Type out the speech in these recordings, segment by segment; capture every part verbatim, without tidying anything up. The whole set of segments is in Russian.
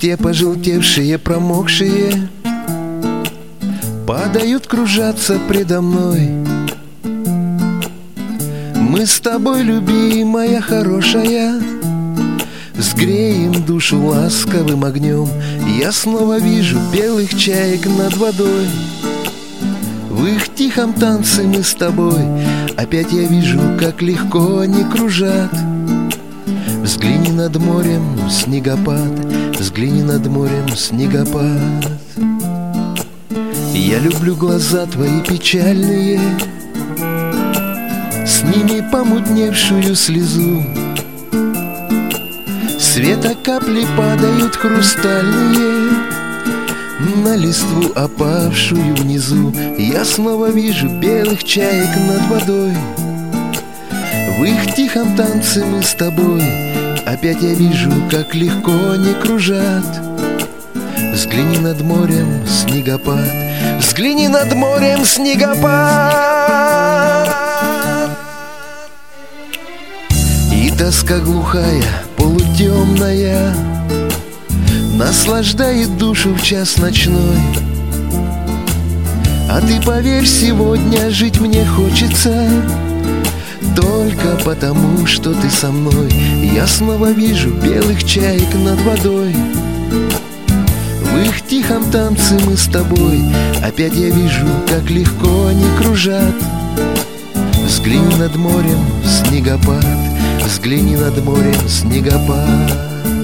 Листья пожелтевшие, промокшие, падают, кружатся предо мной. Мы с тобой, любимая, хорошая, сгреем душу ласковым огнем. Я снова вижу белых чаек над водой. В их тихом танце мы с тобой. Опять я вижу, как легко они кружат. Взгляни над морем, снегопад, взгляни над морем, снегопад. Я люблю глаза твои печальные, с ними помутневшую слезу. Света капли падают хрустальные на листву, опавшую внизу. Я снова вижу белых чаек над водой. В их тихом танце мы с тобой. Опять я вижу, как легко они кружат. Взгляни над морем, снегопад, взгляни над морем, снегопад. И тоска глухая, полутемная, наслаждает душу в час ночной. А ты поверь, сегодня жить мне хочется только потому, что ты со мной. Я снова вижу белых чаек над водой. В их тихом танце мы с тобой. Опять я вижу, как легко они кружат. Взгляни над морем, снегопад, взгляни над морем, снегопад.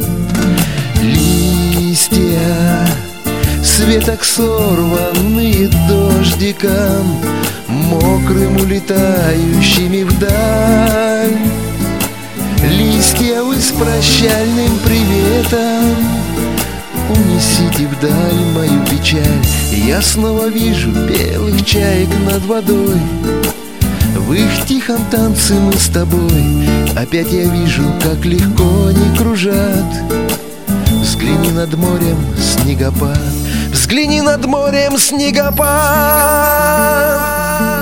Листья с веток сорванные дождиком, мокрым улетающими вдаль. Листья вы с прощальным приветом, унесите вдаль мою печаль. Я снова вижу белых чаек над водой. В их тихом танце мы с тобой. Опять я вижу, как легко они кружат. Взгляни над морем, снегопад, взгляни над морем, снегопад.